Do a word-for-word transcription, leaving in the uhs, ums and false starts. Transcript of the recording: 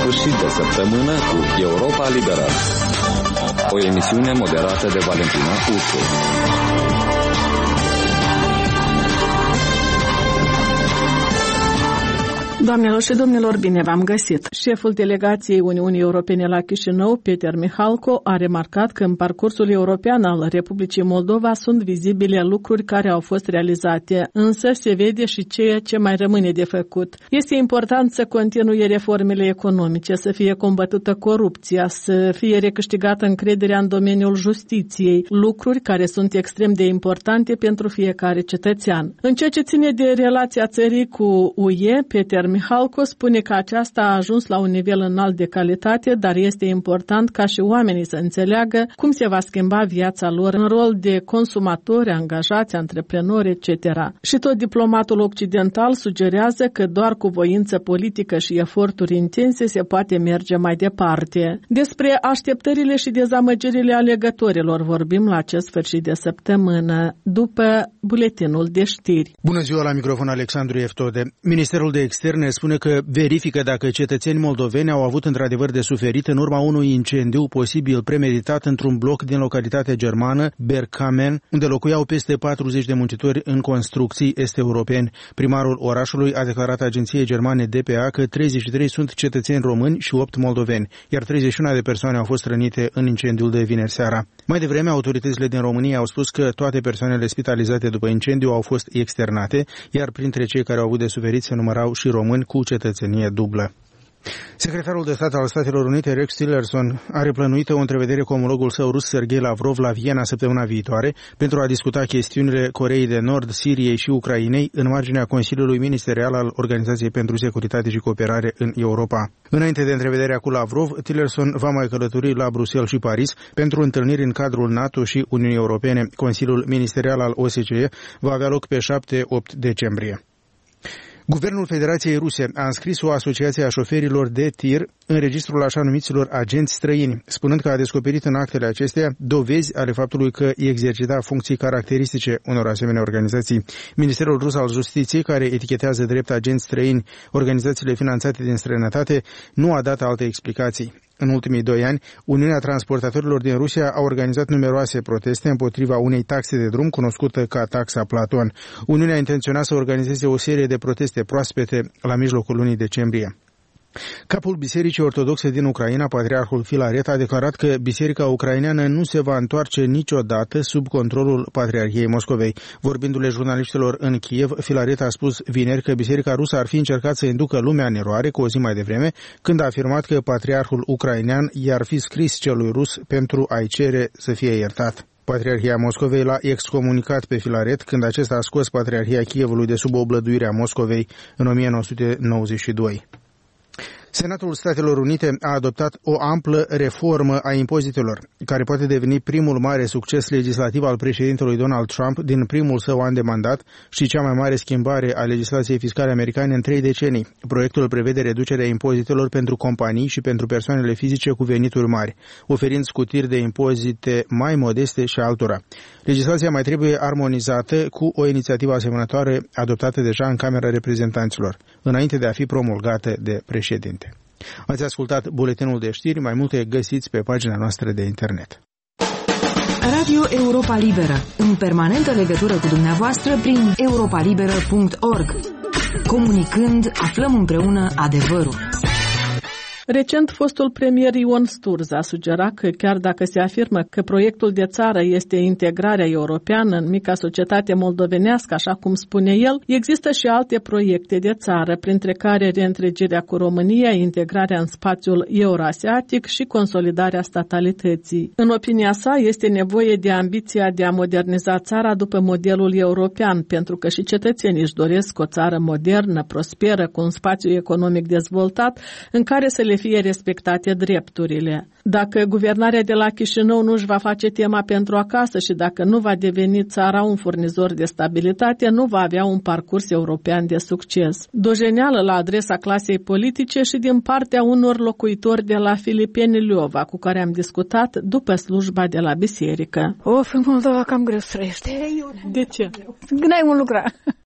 sfârșit de săptămână cu Europa Liberă, o emisiune moderată de Valentina Ursu. Doamnelor și domnilor, bine v-am găsit! Șeful delegației Uniunii Europene la Chișinău, Peter Mihalko, a remarcat că în parcursul european al Republicii Moldova sunt vizibile lucruri care au fost realizate, însă se vede și ceea ce mai rămâne de făcut. Este important să continue reformele economice, să fie combătută corupția, să fie recâștigată încrederea în domeniul justiției, lucruri care sunt extrem de importante pentru fiecare cetățean. În ceea ce ține de relația țării cu U E, Peter Mihalko spune că aceasta a ajuns la un nivel înalt de calitate, dar este important ca și oamenii să înțeleagă cum se va schimba viața lor în rol de consumatori, angajați, antreprenori, et cetera. Și tot diplomatul occidental sugerează că doar cu voință politică și eforturi intense se poate merge mai departe. Despre așteptările și dezamăgirile alegătorilor vorbim la acest sfârșit de săptămână, după buletinul de știri. Bună ziua, la microfon Alexandru Eftode. Ministerul de Externe spune că verifică dacă cetățeni moldoveni au avut într-adevăr de suferit în urma unui incendiu posibil premeditat într-un bloc din localitatea germană Bergkamen, unde locuiau peste patruzeci de muncitori în construcții est-europeni. Primarul orașului a declarat agenției germane D P A că treizeci și trei sunt cetățeni români și opt moldoveni, iar treizeci și unu de persoane au fost rănite în incendiul de vineri seara. Mai devreme, autoritățile din România au spus că toate persoanele spitalizate după incendiu au fost externate, iar printre cei care au avut de suferit se numărau și români cu cetățenie dublă. Secretarul de stat al Statelor Unite, Rex Tillerson, are plănuită o întrevedere cu omologul său rus, Sergei Lavrov, la Viena săptămâna viitoare pentru a discuta chestiunile Coreei de Nord, Siriei și Ucrainei în marginea Consiliului Ministerial al Organizației pentru Securitate și Cooperare în Europa. Înainte de întrevederea cu Lavrov, Tillerson va mai călători la Bruxelles și Paris pentru întâlniri în cadrul NATO și Uniunii Europene. Consiliul Ministerial al O S C E va avea loc pe șapte opt decembrie. Guvernul Federației Ruse a înscris o asociație a șoferilor de tir în registrul așa numiților agenți străini, spunând că a descoperit în actele acestea dovezi ale faptului că exercita funcții caracteristice unor asemenea organizații. Ministerul rus al Justiției, care etichetează drept agenți străini organizațiile finanțate din străinătate, nu a dat alte explicații. În ultimii doi ani, Uniunea Transportatorilor din Rusia a organizat numeroase proteste împotriva unei taxe de drum cunoscută ca taxa Platon. Uniunea intenționa să organizeze o serie de proteste proaspete la mijlocul lunii decembrie. Capul Bisericii Ortodoxe din Ucraina, Patriarhul Filaret, a declarat că Biserica ucraineană nu se va întoarce niciodată sub controlul Patriarhiei Moscovei. Vorbindu-le jurnaliștilor în Kiev, Filaret a spus vineri că Biserica rusă ar fi încercat să inducă lumea în eroare cu o zi mai devreme, când a afirmat că Patriarhul ucrainean i-ar fi scris celui rus pentru a-i cere să fie iertat. Patriarhia Moscovei l-a excomunicat pe Filaret când acesta a scos Patriarhia Kievului de sub oblăduirea Moscovei în o mie nouă sute nouăzeci și doi. Senatul Statelor Unite a adoptat o amplă reformă a impozitelor, care poate deveni primul mare succes legislativ al președintelui Donald Trump din primul său an de mandat și cea mai mare schimbare a legislației fiscale americane în trei decenii. Proiectul prevede reducerea impozitelor pentru companii și pentru persoanele fizice cu venituri mari, oferind scutiri de impozite mai modeste și altora. Legislația mai trebuie armonizată cu o inițiativă asemănătoare adoptată deja în Camera Reprezentanților, înainte de a fi promulgată de președinte. Ați ascultat buletinul de știri, mai multe găsiți pe pagina noastră de internet. Radio Europa Liberă, în permanentă legătură cu dumneavoastră prin europa liberă punct org. Comunicând, aflăm împreună adevărul. Recent, fostul premier Ion Sturza a sugerat că chiar dacă se afirmă că proiectul de țară este integrarea europeană în mica societate moldovenească, așa cum spune el, există și alte proiecte de țară, printre care reîntregirea cu România, integrarea în spațiul euroasiatic și consolidarea statalității. În opinia sa, este nevoie de ambiția de a moderniza țara după modelul european, pentru că și cetățenii își doresc o țară modernă, prosperă, cu un spațiu economic dezvoltat, în care să le fie respectate drepturile. Dacă guvernarea de la Chișinău nu își va face tema pentru acasă și dacă nu va deveni țara un furnizor de stabilitate, nu va avea un parcurs european de succes. Dojeneală la adresa clasei politice și din partea unor locuitori de la Filipeni Liova, cu care am discutat după slujba de la biserică. Of, în Moldova cam greu să trăiești. De ce? N-ai un lucra.